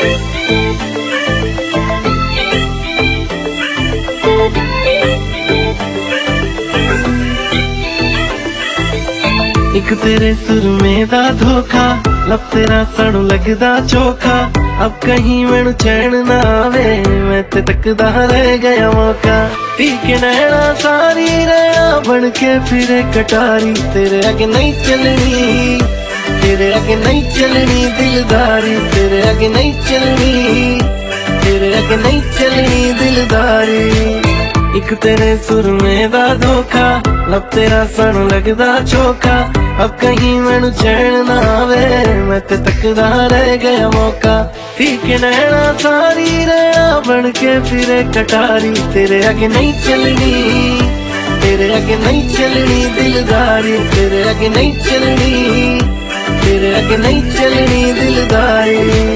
एक तेरे सुरमे दा धोखा, लब तेरा सानू लगदा चोखा। अब कहीं मैनू चैन ना आवे, मैं ते तकदा रह गया मौका। टीके नैना सारी रहना बन के फिरे कटारी, तेरे आगे नहीं चलनी, तेरे आगे नहीं चलनी दिलदारी, तेरे आगे नहीं चलनी, तेरे आगे नहीं चलनी दिलदारी। एक तेरे सुरमे दा धोखा, लब तेरा सानू लगदा चोखा। अब कहीं मैनू चैन ना आवे, मैं ते तकदा रह गया मौका। ठीक नैना सारी रहना बन के फिरे कटारी, तेरे आगे नहीं चलनी, तेरे आगे नहीं चलनी दिलदारी, तेरे आगे नहीं चलनी, तेरे आगे नहीं चलनी दिलदारी।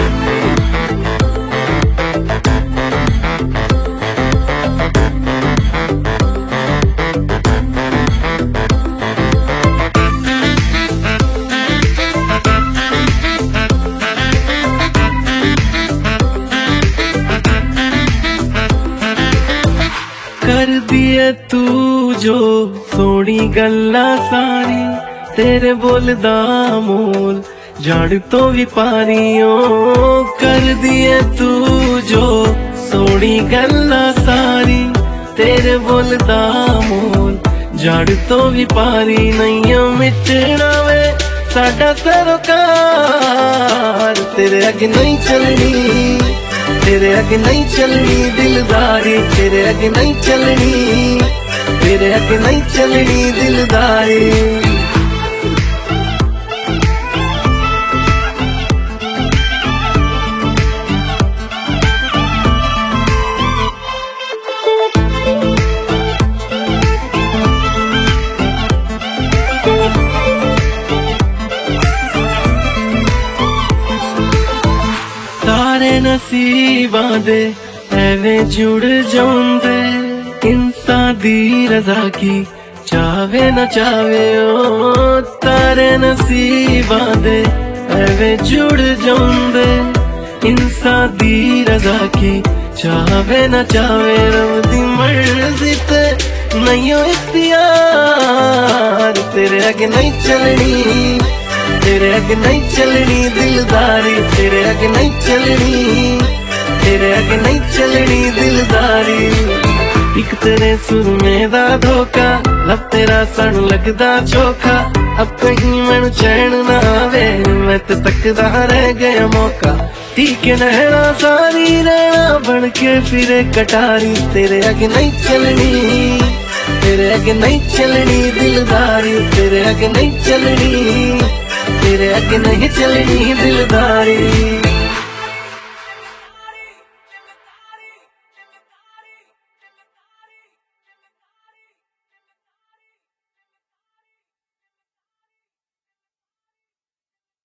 कर दिए तू जो सोनी गल्ला सारी, तेरे बोलदा मोल जान तो भी पारी ओ। कर दिए तू जो सोनी गल्ला सारी, तेरे बोलदा मोल जान तो भी पारी। नहीं मिटना वे साडा सरोकार, तेरे अगे नहीं चलनी, तेरे आगे नहीं चलनी दिलदारी, तेरे आगे नहीं चलनी, तेरे आगे नहीं चलनी दिलदारी। सारे नसीबां दे एवें जुड़ जाउंदे, इंसान दी रजा की चावे न चावे ओ। तारे नसीबां दे एवें जुड़ जाउंदे, इंसान दी रजा की चावे न चावे। रब दी मर्जी ते नहीं हो इख्तियार, तेरे आगे नहीं चलनी, तेरे आगे नहीं चलनी दिलदारी, तेरे आगे नहीं चलनी, तेरे आगे नहीं चलनी दिलदारी। एक तेरे सुरमे दा धोखा, लब तेरा सानू लगदा चोखा। अब कहीं मैनू चैन ना आवे, मैं ते तकदा रह गया मौका। टीके नैना सारी रहना बन के फिरे कटारी, तेरे आगे नहीं चलनी, तेरे आगे नहीं चलनी दिलदारी, तेरे आगे नहीं चलनी, तेरे आगे नहीं चलनी दिलदारी।